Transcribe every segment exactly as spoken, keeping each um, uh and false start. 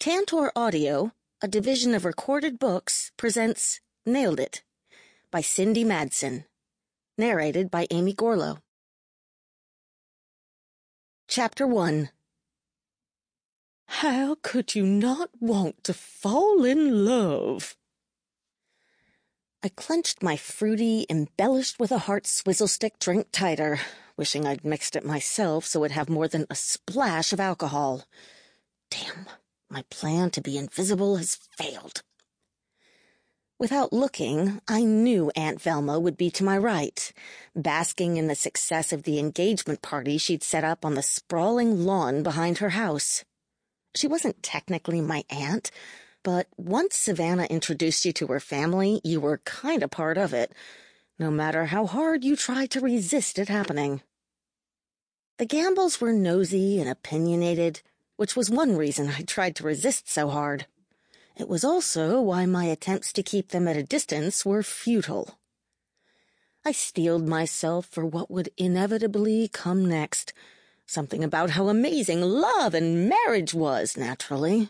Tantor Audio, a division of Recorded Books, presents Nailed It by Cindy Madsen. Narrated by Amy Gorlow. Chapter one. How could you not want to fall in love? I clenched my fruity, embellished with a heart swizzle stick drink tighter, wishing I'd mixed it myself so it'd have more than a splash of alcohol. Damn, my plan to be invisible has failed. Without looking, I knew Aunt Velma would be to my right, basking in the success of the engagement party she'd set up on the sprawling lawn behind her house. She wasn't technically my aunt, but once Savannah introduced you to her family, you were kind of part of it, no matter how hard you tried to resist it happening. The Gambles were nosy and opinionated, which was one reason I tried to resist so hard. It was also why my attempts to keep them at a distance were futile. I steeled myself for what would inevitably come next, something about how amazing love and marriage was, naturally.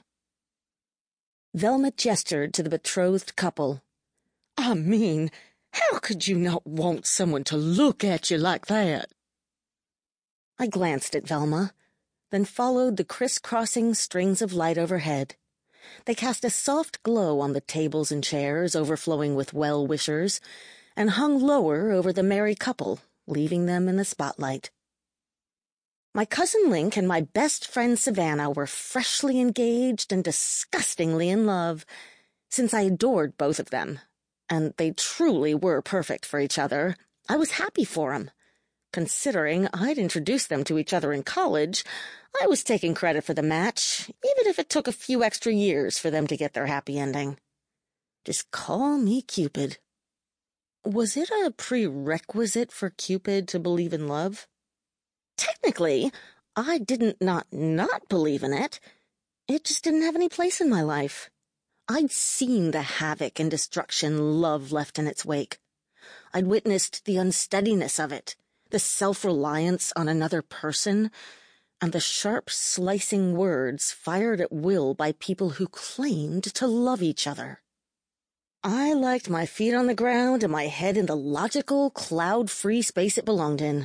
Velma gestured to the betrothed couple. I mean, how could you not want someone to look at you like that? I glanced at Velma, then followed the crisscrossing strings of light overhead. They cast a soft glow on the tables and chairs overflowing with well-wishers, and hung lower over the merry couple, leaving them in the spotlight. My cousin Link and my best friend Savannah were freshly engaged and disgustingly in love, since I adored both of them, and they truly were perfect for each other. I was happy for 'em. Considering I'd introduced them to each other in college, I was taking credit for the match, even if it took a few extra years for them to get their happy ending. Just call me Cupid. Was it a prerequisite for Cupid to believe in love? Technically, I didn't not not believe in it. It just didn't have any place in my life. I'd seen the havoc and destruction love left in its wake. I'd witnessed the unsteadiness of it, the self-reliance on another person, and the sharp, slicing words fired at will by people who claimed to love each other. I liked my feet on the ground and my head in the logical, cloud-free space it belonged in.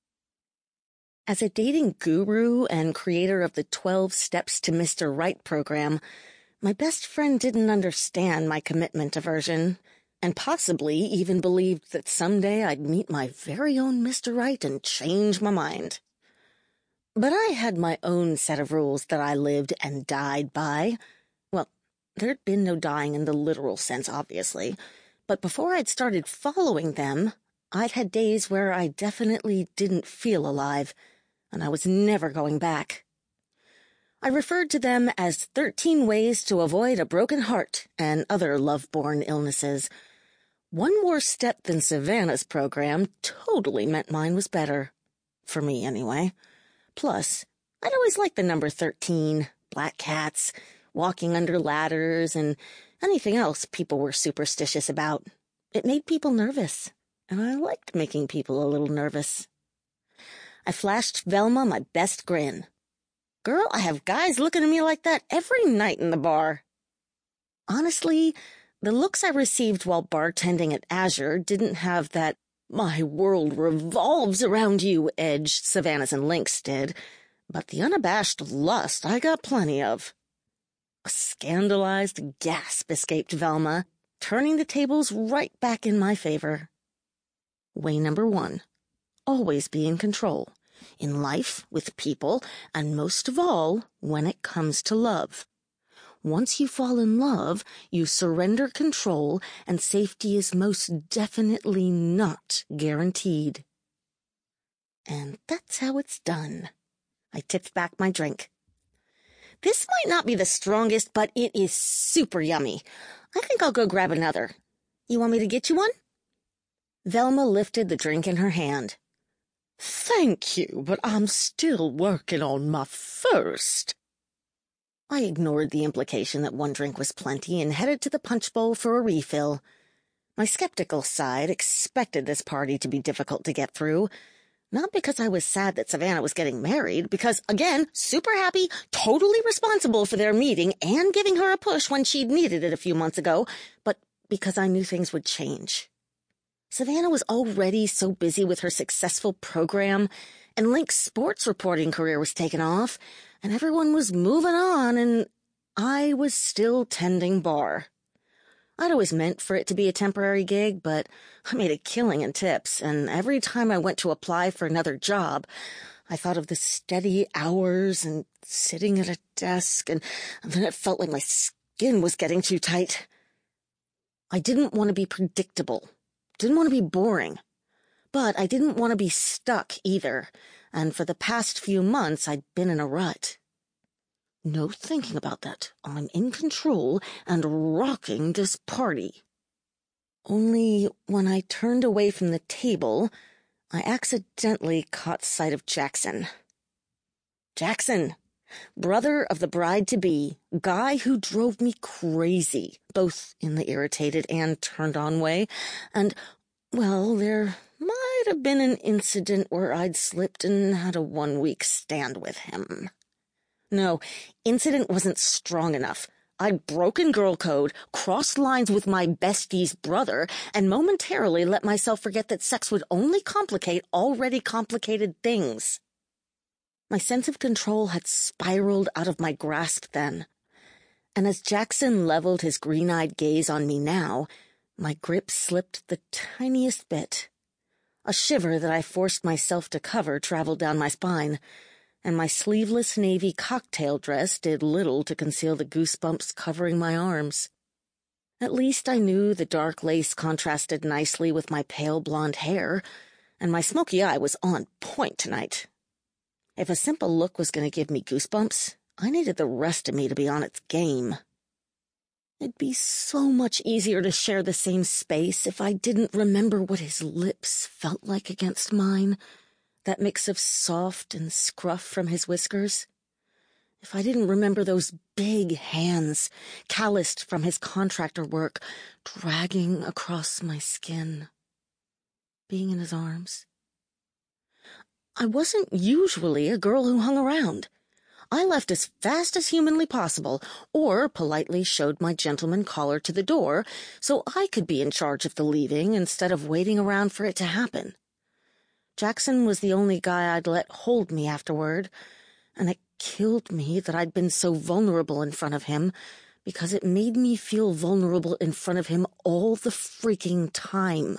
As a dating guru and creator of the twelve Steps to Mister Right program, my best friend didn't understand my commitment aversion, and possibly even believed that someday I'd meet my very own Mister Right and change my mind. But I had my own set of rules that I lived and died by. Well, there'd been no dying in the literal sense, obviously, but before I'd started following them, I'd had days where I definitely didn't feel alive, and I was never going back. I referred to them as thirteen ways to avoid a broken heart and other love-born illnesses. One more step than Savannah's program totally meant mine was better. For me, anyway. Plus, I'd always liked the number thirteen, black cats, walking under ladders, and anything else people were superstitious about. It made people nervous, and I liked making people a little nervous. I flashed Velma my best grin. Girl, I have guys looking at me like that every night in the bar. Honestly, the looks I received while bartending at Azure didn't have that "my world revolves around you" edge Savannah's and Link's did, but the unabashed lust I got plenty of. A scandalized gasp escaped Velma, turning the tables right back in my favor. Way number one. Always be in control. In life, with people, and most of all, when it comes to love. Once you fall in love, you surrender control, and safety is most definitely not guaranteed. And that's how it's done. I tipped back my drink. This might not be the strongest, but it is super yummy. I think I'll go grab another. You want me to get you one? Velma lifted the drink in her hand. Thank you, but I'm still working on my first. I ignored the implication that one drink was plenty and headed to the punch bowl for a refill. My skeptical side expected this party to be difficult to get through. Not because I was sad that Savannah was getting married, because, again, super happy, totally responsible for their meeting and giving her a push when she'd needed it a few months ago, but because I knew things would change. Savannah was already so busy with her successful program, and Link's sports reporting career was taking off, and everyone was moving on, and I was still tending bar. I'd always meant for it to be a temporary gig, but I made a killing in tips, and every time I went to apply for another job, I thought of the steady hours and sitting at a desk, and then it felt like my skin was getting too tight. I didn't want to be predictable, didn't want to be boring, but I didn't want to be stuck either, and for the past few months I'd been in a rut. No thinking about that. I'm in control and rocking this party. Only when I turned away from the table, I accidentally caught sight of Jackson. Jackson, brother of the bride-to-be, guy who drove me crazy, both in the irritated and turned-on way, and, well, there might have been an incident where I'd slipped and had a one-week stand with him. No, incident wasn't strong enough. I'd broken girl code, crossed lines with my bestie's brother, and momentarily let myself forget that sex would only complicate already complicated things. My sense of control had spiraled out of my grasp then, and as Jackson leveled his green-eyed gaze on me now, my grip slipped the tiniest bit. A shiver that I forced myself to cover traveled down my spine, and my sleeveless navy cocktail dress did little to conceal the goosebumps covering my arms. At least I knew the dark lace contrasted nicely with my pale blonde hair, and my smoky eye was on point tonight. If a simple look was going to give me goosebumps, I needed the rest of me to be on its game. It'd be so much easier to share the same space if I didn't remember what his lips felt like against mine, that mix of soft and scruff from his whiskers. If I didn't remember those big hands, calloused from his contractor work, dragging across my skin, being in his arms. I wasn't usually a girl who hung around. I left as fast as humanly possible, or politely showed my gentleman caller to the door, so I could be in charge of the leaving instead of waiting around for it to happen. Jackson was the only guy I'd let hold me afterward, and it killed me that I'd been so vulnerable in front of him, because it made me feel vulnerable in front of him all the freaking time.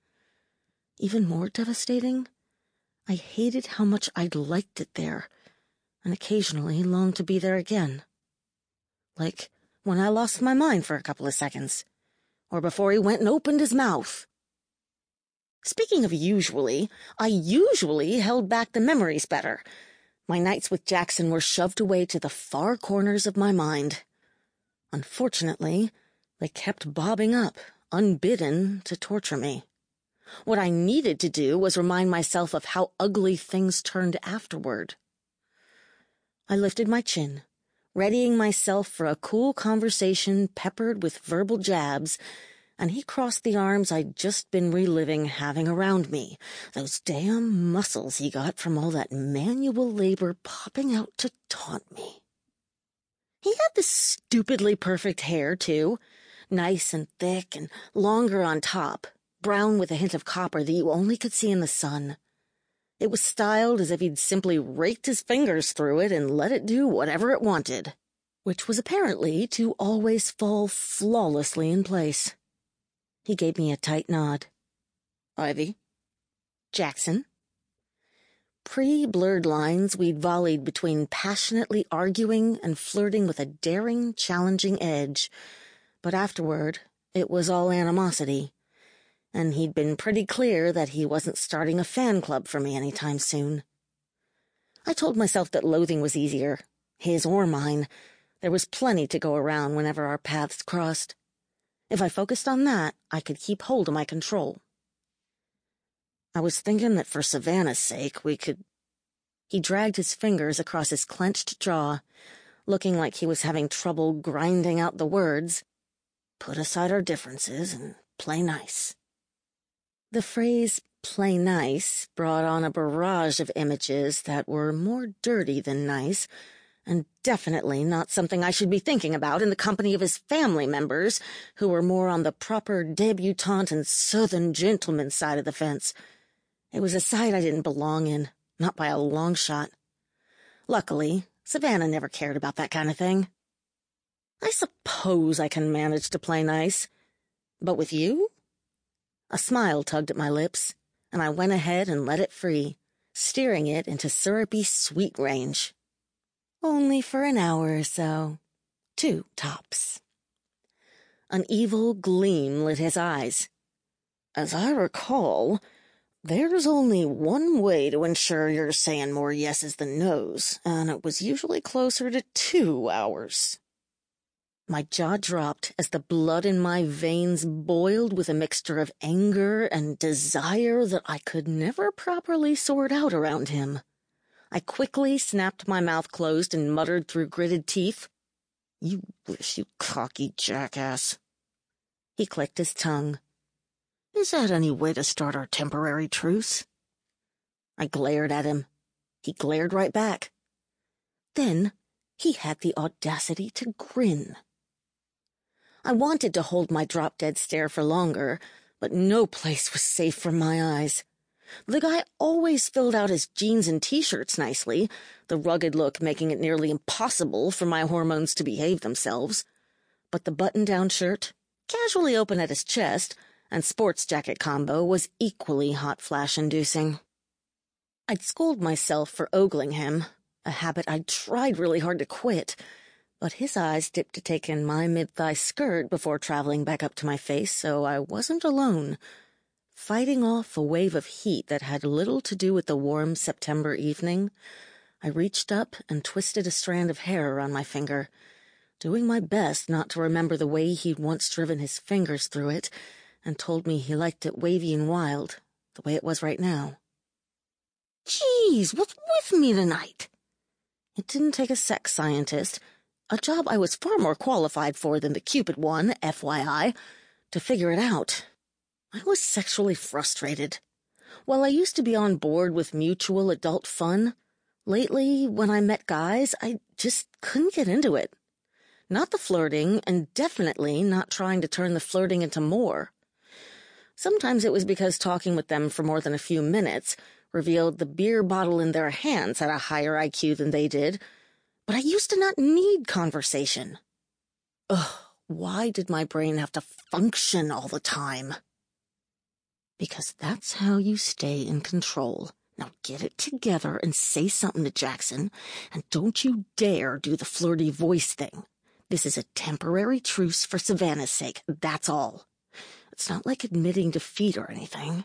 Even more devastating, I hated how much I'd liked it there, and occasionally longed to be there again. Like when I lost my mind for a couple of seconds, or before he went and opened his mouth. Speaking of usually, I usually held back the memories better. My nights with Jackson were shoved away to the far corners of my mind. Unfortunately, they kept bobbing up, unbidden, to torture me. What I needed to do was remind myself of how ugly things turned afterward. I lifted my chin, readying myself for a cool conversation peppered with verbal jabs, and he crossed the arms I'd just been reliving having around me, those damn muscles he got from all that manual labor popping out to taunt me. He had this stupidly perfect hair, too, nice and thick and longer on top, brown with a hint of copper that you only could see in the sun. It was styled as if he'd simply raked his fingers through it and let it do whatever it wanted, which was apparently to always fall flawlessly in place. He gave me a tight nod. Ivy? Jackson? Pre-blurred lines we'd volleyed between passionately arguing and flirting with a daring, challenging edge, but afterward it was all animosity, and he'd been pretty clear that he wasn't starting a fan club for me anytime soon. I told myself that loathing was easier, his or mine. There was plenty to go around whenever our paths crossed. If I focused on that, I could keep hold of my control. I was thinking that for Savannah's sake, we could... He dragged his fingers across his clenched jaw, looking like he was having trouble grinding out the words, put aside our differences and play nice. The phrase, play nice brought on a barrage of images that were more dirty than nice, and definitely not something I should be thinking about in the company of his family members, who were more on the proper debutante and southern gentleman side of the fence. It was a side I didn't belong in, not by a long shot. Luckily, Savannah never cared about that kind of thing. I suppose I can manage to play nice. But with you? A smile tugged at my lips, and I went ahead and let it free, steering it into syrupy sweet range. Only for an hour or so. Two tops. An evil gleam lit his eyes. As I recall, there's only one way to ensure you're saying more yeses than nos, and it was usually closer to two hours. My jaw dropped as the blood in my veins boiled with a mixture of anger and desire that I could never properly sort out around him. I quickly snapped my mouth closed and muttered through gritted teeth, "You wish, you cocky jackass." He clicked his tongue. "Is that any way to start our temporary truce?" I glared at him. He glared right back. Then he had the audacity to grin. I wanted to hold my drop-dead stare for longer, but no place was safe from my eyes. The guy always filled out his jeans and t-shirts nicely, the rugged look making it nearly impossible for my hormones to behave themselves. But the button-down shirt, casually open at his chest, and sports jacket combo was equally hot flash-inducing. I'd schooled myself for ogling him, a habit I'd tried really hard to quit, but his eyes dipped to take in my mid-thigh skirt before traveling back up to my face, so I wasn't alone. Fighting off a wave of heat that had little to do with the warm September evening, I reached up and twisted a strand of hair around my finger, doing my best not to remember the way he'd once driven his fingers through it and told me he liked it wavy and wild, the way it was right now. Geez, what's with me tonight? It didn't take a sex scientist, a job I was far more qualified for than the Cupid one, F Y I, to figure it out. I was sexually frustrated. While I used to be on board with mutual adult fun, lately, when I met guys, I just couldn't get into it. Not the flirting, and definitely not trying to turn the flirting into more. Sometimes it was because talking with them for more than a few minutes revealed the beer bottle in their hands had a higher I Q than they did, but I used to not need conversation. Ugh, why did my brain have to function all the time? Because that's how you stay in control. Now get it together and say something to Jackson, and don't you dare do the flirty voice thing. This is a temporary truce for Savannah's sake, that's all. It's not like admitting defeat or anything.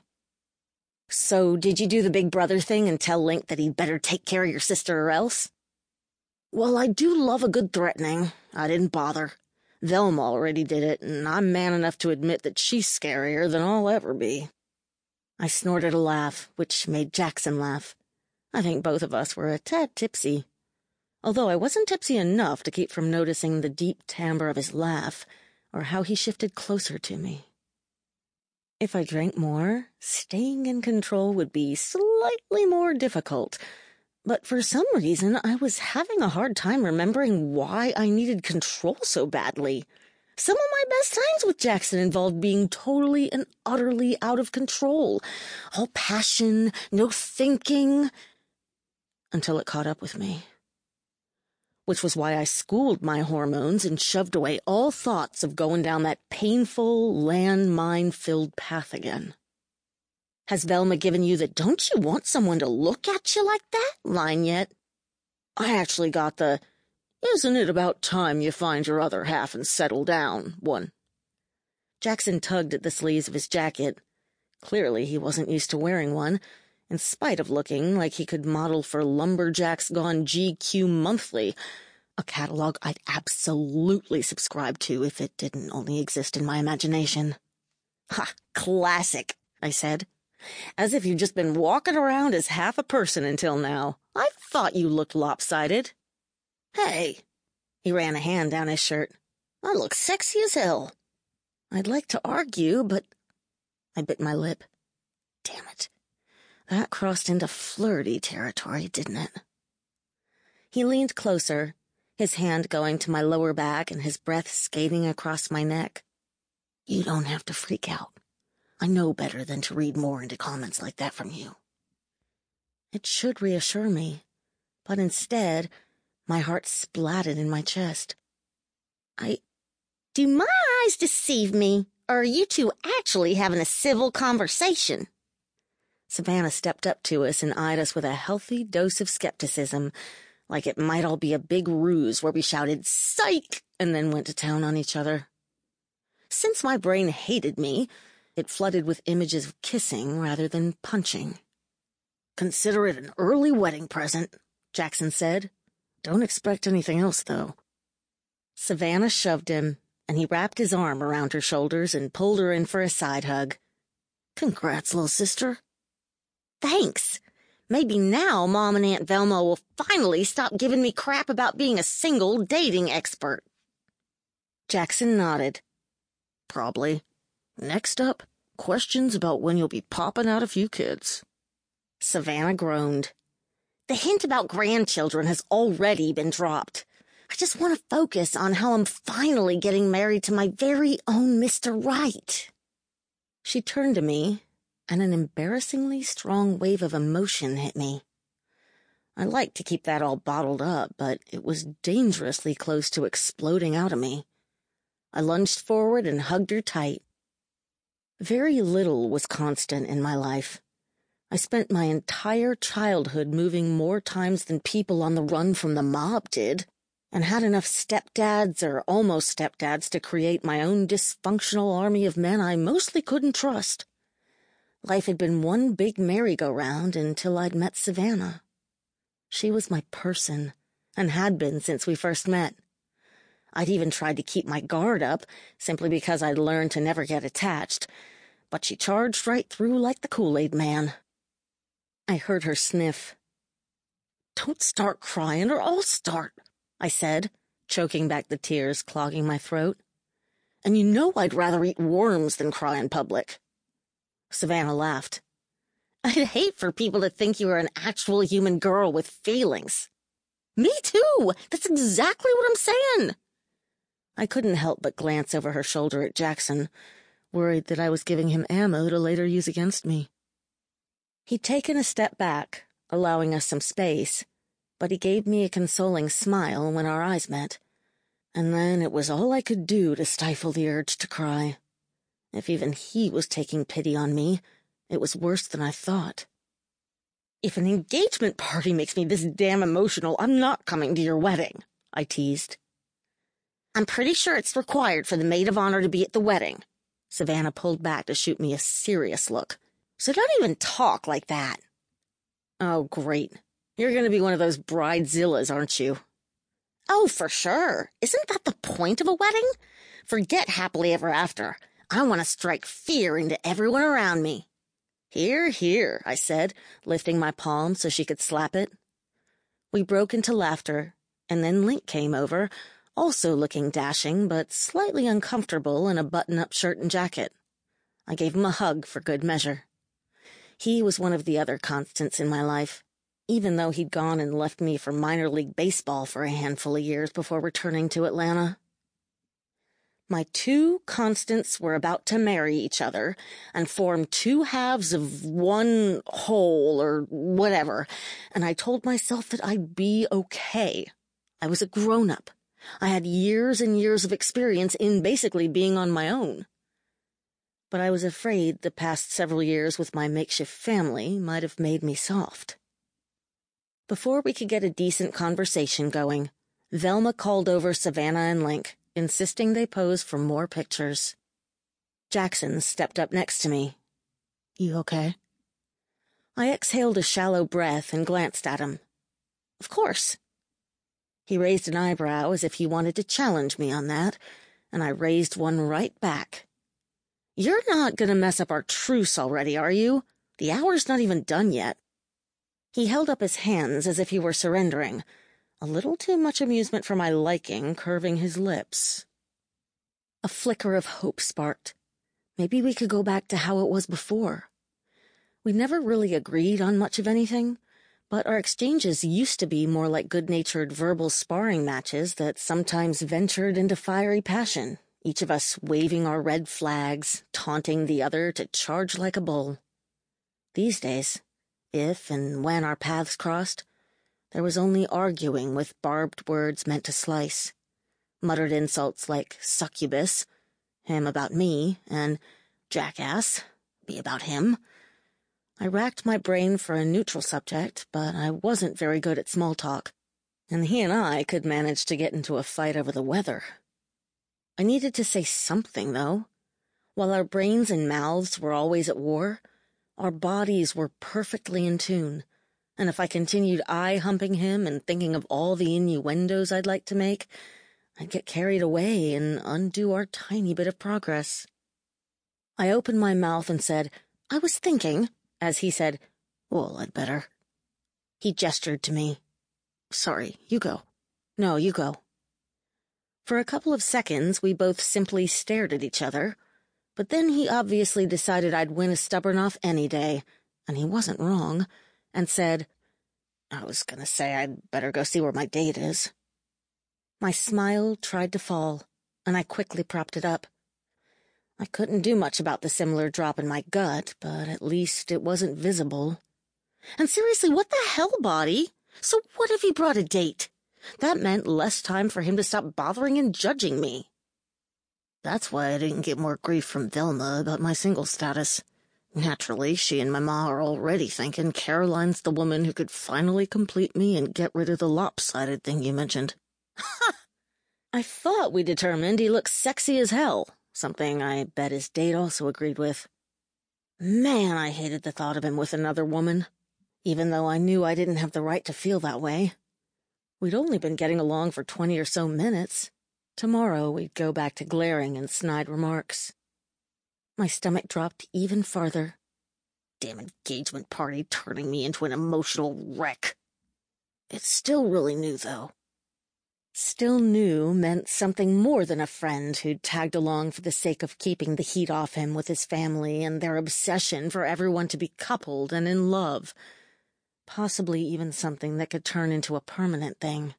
So, did you do the big brother thing and tell Link that he'd better take care of your sister or else? Well, I do love a good threatening. I didn't bother. Velma already did it, and I'm man enough to admit that she's scarier than I'll ever be. I snorted a laugh, which made Jackson laugh. I think both of us were a tad tipsy. Although I wasn't tipsy enough to keep from noticing the deep timbre of his laugh, or how he shifted closer to me. If I drank more, staying in control would be slightly more difficult, but for some reason I was having a hard time remembering why I needed control so badly. Some of my best times with Jackson involved being totally and utterly out of control. All passion, no thinking, until it caught up with me. Which was why I schooled my hormones and shoved away all thoughts of going down that painful, landmine-filled path again. Has Velma given you the "don't you want someone to look at you like that" line yet? I actually got the "isn't it about time you find your other half and settle down" one. Jackson tugged at the sleeves of his jacket. Clearly he wasn't used to wearing one, in spite of looking like he could model for Lumberjacks Gone G Q Monthly, a catalog I'd absolutely subscribe to if it didn't only exist in my imagination. "Ha, classic," I said. "As if you'd just been walking around as half a person until now. I thought you looked lopsided." "Hey," he ran a hand down his shirt, "I look sexy as hell." I'd like to argue, but I bit my lip. Damn it. That crossed into flirty territory, didn't it? He leaned closer, his hand going to my lower back and his breath skating across my neck. You don't have to freak out. I know better than to read more into comments like that from you. It should reassure me, but instead, my heart splatted in my chest. I... Do my eyes deceive me, or are you two actually having a civil conversation? Savannah stepped up to us and eyed us with a healthy dose of skepticism, like it might all be a big ruse where we shouted, "Psych!" and then went to town on each other. Since my brain hated me, it flooded with images of kissing rather than punching. Consider it an early wedding present, Jackson said. Don't expect anything else, though. Savannah shoved him, and he wrapped his arm around her shoulders and pulled her in for a side hug. Congrats, little sister. Thanks. Maybe now Mom and Aunt Velma will finally stop giving me crap about being a single dating expert. Jackson nodded. Probably. Next up, questions about when you'll be popping out a few kids. Savannah groaned. The hint about grandchildren has already been dropped. I just want to focus on how I'm finally getting married to my very own Mister Right. She turned to me, and an embarrassingly strong wave of emotion hit me. I liked to keep that all bottled up, but it was dangerously close to exploding out of me. I lunged forward and hugged her tight. Very little was constant in my life. I spent my entire childhood moving more times than people on the run from the mob did, and had enough stepdads or almost stepdads to create my own dysfunctional army of men I mostly couldn't trust. Life had been one big merry-go-round until I'd met Savannah. She was my person, and had been since we first met. I'd even tried to keep my guard up, simply because I'd learned to never get attached, but she charged right through like the Kool-Aid man. I heard her sniff. Don't start crying or I'll start, I said, choking back the tears clogging my throat. And you know I'd rather eat worms than cry in public. Savannah laughed. I'd hate for people to think you were an actual human girl with feelings. Me too! That's exactly what I'm saying! I couldn't help but glance over her shoulder at Jackson, worried that I was giving him ammo to later use against me. He'd taken a step back, allowing us some space, but he gave me a consoling smile when our eyes met, and then it was all I could do to stifle the urge to cry. If even he was taking pity on me, it was worse than I thought. If an engagement party makes me this damn emotional, I'm not coming to your wedding, I teased. I'm pretty sure it's required for the maid of honor to be at the wedding. Savannah pulled back to shoot me a serious look. So don't even talk like that. Oh, great. You're going to be one of those bridezillas, aren't you? Oh, for sure. Isn't that the point of a wedding? Forget happily ever after. I want to strike fear into everyone around me. Here, here, I said, lifting my palm so she could slap it. We broke into laughter, and then Link came over, also looking dashing but slightly uncomfortable in a button-up shirt and jacket. I gave him a hug for good measure. He was one of the other constants in my life, even though he'd gone and left me for minor league baseball for a handful of years before returning to Atlanta. My two constants were about to marry each other and form two halves of one whole or whatever, and I told myself that I'd be okay. I was a grown-up. I had years and years of experience in basically being on my own. But I was afraid the past several years with my makeshift family might have made me soft. Before we could get a decent conversation going, Velma called over Savannah and Link, insisting they pose for more pictures. Jackson stepped up next to me. You okay? I exhaled a shallow breath and glanced at him. Of course. He raised an eyebrow as if he wanted to challenge me on that, and I raised one right back. You're not going to mess up our truce already, are you? The hour's not even done yet. He held up his hands as if he were surrendering, a little too much amusement for my liking curving his lips. A flicker of hope sparked. Maybe we could go back to how it was before. We never really agreed on much of anything, but our exchanges used to be more like good-natured verbal sparring matches that sometimes ventured into fiery passion, each of us waving our red flags, taunting the other to charge like a bull. These days, if and when our paths crossed, there was only arguing with barbed words meant to slice. Muttered insults like succubus, him about me, and jackass, be about him. I racked my brain for a neutral subject, but I wasn't very good at small talk, and he and I could manage to get into a fight over the weather. I needed to say something, though. While our brains and mouths were always at war, our bodies were perfectly in tune, and if I continued eye-humping him and thinking of all the innuendos I'd like to make, I'd get carried away and undo our tiny bit of progress. I opened my mouth and said, "I was thinking," as he said, "Well, I'd better." He gestured to me. "Sorry, you go." "No, you go." For a couple of seconds, we both simply stared at each other, but then he obviously decided I'd win a stubborn-off any day, and he wasn't wrong, and said, "I was gonna say I'd better go see where my date is." My smile tried to fall, and I quickly propped it up. I couldn't do much about the similar drop in my gut, but at least it wasn't visible. And seriously, what the hell, Body? So what if he brought a date? That meant less time for him to stop bothering and judging me. That's why I didn't get more grief from Velma about my single status. Naturally, she and my ma are already thinking Caroline's the woman who could finally complete me and get rid of the lopsided thing you mentioned. Ha! I thought we determined he looked sexy as hell, something I bet his date also agreed with. Man, I hated the thought of him with another woman, even though I knew I didn't have the right to feel that way. We'd only been getting along for twenty or so minutes. Tomorrow we'd go back to glaring and snide remarks. My stomach dropped even farther. Damn engagement party turning me into an emotional wreck. It's still really new, though. Still new meant something more than a friend who'd tagged along for the sake of keeping the heat off him with his family and their obsession for everyone to be coupled and in love. Possibly even something that could turn into a permanent thing.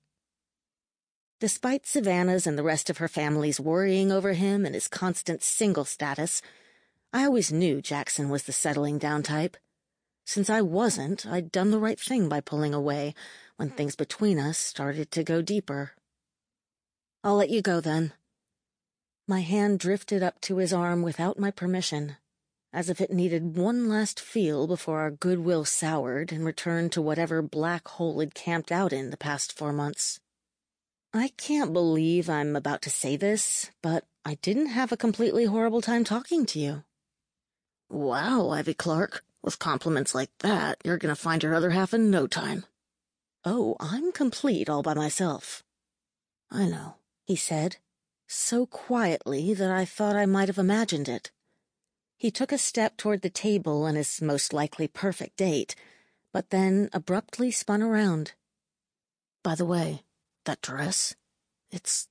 Despite Savannah's and the rest of her family's worrying over him and his constant single status, I always knew Jackson was the settling down type. Since I wasn't, I'd done the right thing by pulling away when things between us started to go deeper. "I'll let you go, then." My hand drifted up to his arm without my permission, as if it needed one last feel before our goodwill soured and returned to whatever black hole it camped out in the past four months. I can't believe I'm about to say this, but I didn't have a completely horrible time talking to you. Wow, Ivy Clark. With compliments like that, you're gonna find your other half in no time. Oh, I'm complete all by myself. I know, he said, so quietly that I thought I might have imagined it. He took a step toward the table and his most likely perfect date, but then abruptly spun around. By the way, that dress, it's...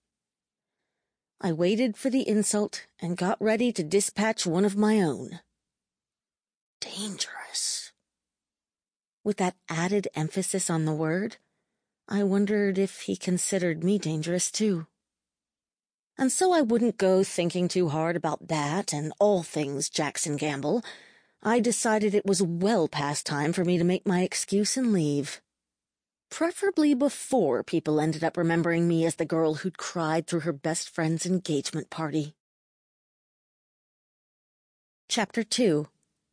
I waited for the insult and got ready to dispatch one of my own. Dangerous. With that added emphasis on the word, I wondered if he considered me dangerous too. And so I wouldn't go thinking too hard about that and all things Jackson Gamble. I decided it was well past time for me to make my excuse and leave. Preferably before people ended up remembering me as the girl who'd cried through her best friend's engagement party. Chapter two.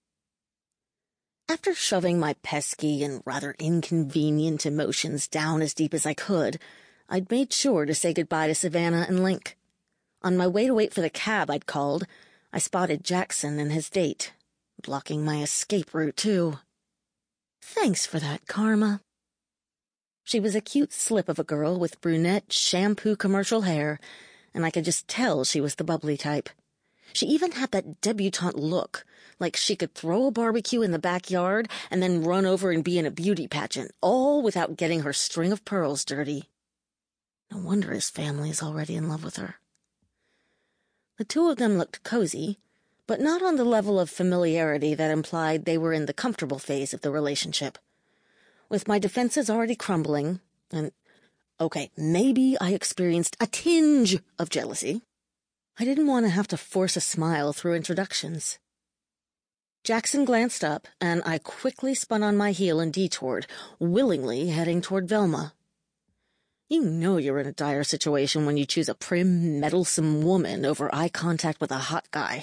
After shoving my pesky and rather inconvenient emotions down as deep as I could, I'd made sure to say goodbye to Savannah and Link. On my way to wait for the cab I'd called, I spotted Jackson and his date, blocking my escape route, too. Thanks for that, Karma. She was a cute slip of a girl with brunette shampoo commercial hair, and I could just tell she was the bubbly type. She even had that debutante look, like she could throw a barbecue in the backyard and then run over and be in a beauty pageant, all without getting her string of pearls dirty. No wonder his family is already in love with her. The two of them looked cozy, but not on the level of familiarity that implied they were in the comfortable phase of the relationship. With my defenses already crumbling, and, okay, maybe I experienced a tinge of jealousy, I didn't want to have to force a smile through introductions. Jackson glanced up, and I quickly spun on my heel and detoured, willingly heading toward Velma. You know you're in a dire situation when you choose a prim, meddlesome woman over eye contact with a hot guy.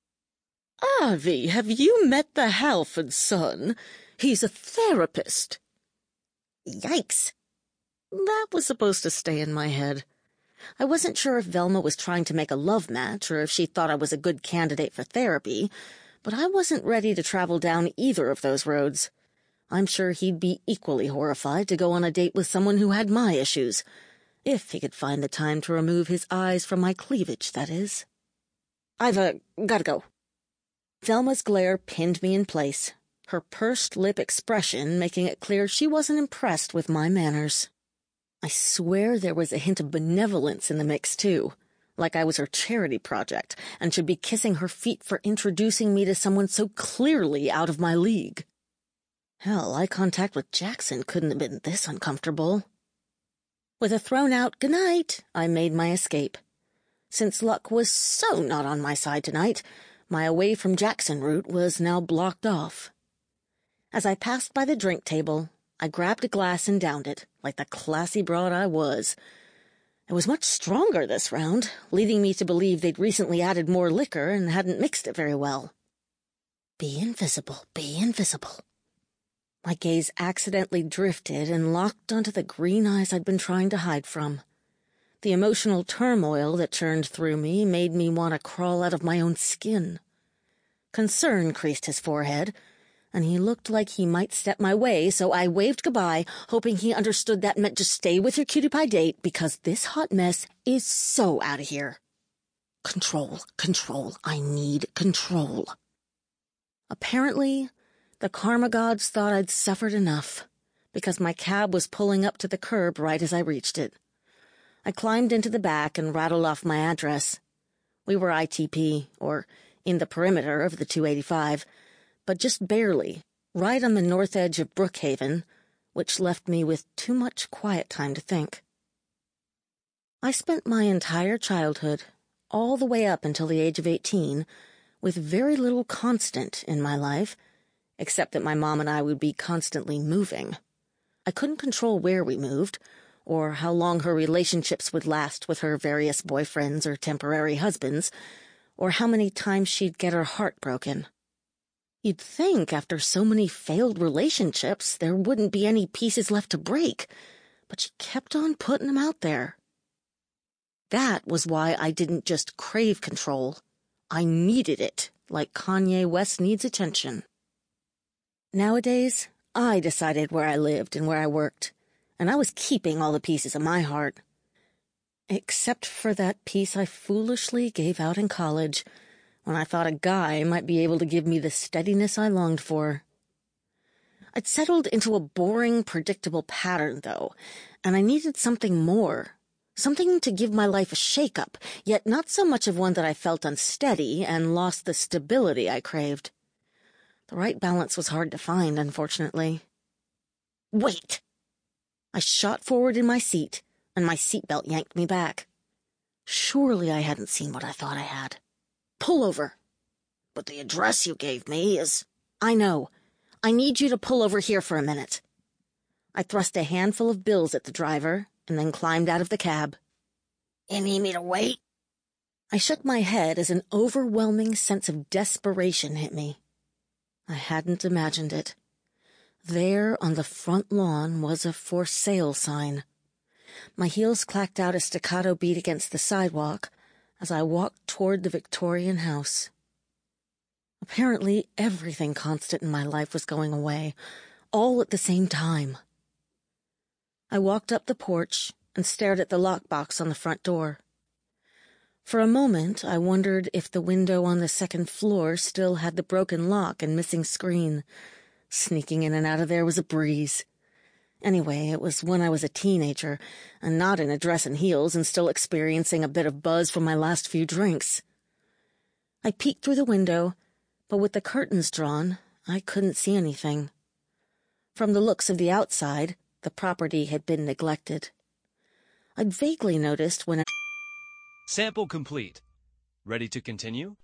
Avi, have you met the Halford son? He's a therapist. Yikes. That was supposed to stay in my head. I wasn't sure if Velma was trying to make a love match or if she thought I was a good candidate for therapy, but I wasn't ready to travel down either of those roads. I'm sure he'd be equally horrified to go on a date with someone who had my issues, if he could find the time to remove his eyes from my cleavage, that is. I've, uh, gotta go. Velma's glare pinned me in place, her pursed lip expression making it clear she wasn't impressed with my manners. I swear there was a hint of benevolence in the mix, too, like I was her charity project and should be kissing her feet for introducing me to someone so clearly out of my league. Hell, eye contact with Jackson couldn't have been this uncomfortable. With a thrown-out good night, I made my escape. Since luck was so not on my side tonight, my away-from-Jackson route was now blocked off. As I passed by the drink table, I grabbed a glass and downed it, like the classy broad I was. It was much stronger this round, leading me to believe they'd recently added more liquor and hadn't mixed it very well. Be invisible, be invisible. My gaze accidentally drifted and locked onto the green eyes I'd been trying to hide from. The emotional turmoil that churned through me made me want to crawl out of my own skin. Concern creased his forehead, and he looked like he might step my way, so I waved goodbye, hoping he understood that meant just stay with your cutie pie date, because this hot mess is so out of here. Control, control, I need control. Apparently, the karma gods thought I'd suffered enough, because my cab was pulling up to the curb right as I reached it. I climbed into the back and rattled off my address. We were I T P, or in the perimeter of the two eighty-five, but just barely, right on the north edge of Brookhaven, which left me with too much quiet time to think. I spent my entire childhood, all the way up until the age of eighteen, with very little constant in my life, except that my mom and I would be constantly moving. I couldn't control where we moved, or how long her relationships would last with her various boyfriends or temporary husbands, or how many times she'd get her heart broken. You'd think after so many failed relationships there wouldn't be any pieces left to break, but she kept on putting them out there. That was why I didn't just crave control. I needed it, like Kanye West needs attention. Nowadays, I decided where I lived and where I worked, and I was keeping all the pieces of my heart. Except for that piece I foolishly gave out in college, when I thought a guy might be able to give me the steadiness I longed for. I'd settled into a boring, predictable pattern, though, and I needed something more, something to give my life a shake-up, yet not so much of one that I felt unsteady and lost the stability I craved. The right balance was hard to find, unfortunately. Wait! I shot forward in my seat, and my seatbelt yanked me back. Surely I hadn't seen what I thought I had. Pull over. But the address you gave me is... I know. I need you to pull over here for a minute. I thrust a handful of bills at the driver, and then climbed out of the cab. You need me to wait? I shook my head as an overwhelming sense of desperation hit me. I hadn't imagined it. There on the front lawn was a for sale sign. My heels clacked out a staccato beat against the sidewalk as I walked toward the Victorian house. Apparently everything constant in my life was going away, all at the same time. I walked up the porch and stared at the lockbox on the front door. For a moment I wondered if the window on the second floor still had the broken lock and missing screen. Sneaking in and out of there was a breeze. Anyway, it was when I was a teenager, and not in a dress and heels and still experiencing a bit of buzz from my last few drinks. I peeked through the window, but with the curtains drawn, I couldn't see anything. From the looks of the outside, the property had been neglected. I'd vaguely noticed when I... Sample complete. Ready to continue?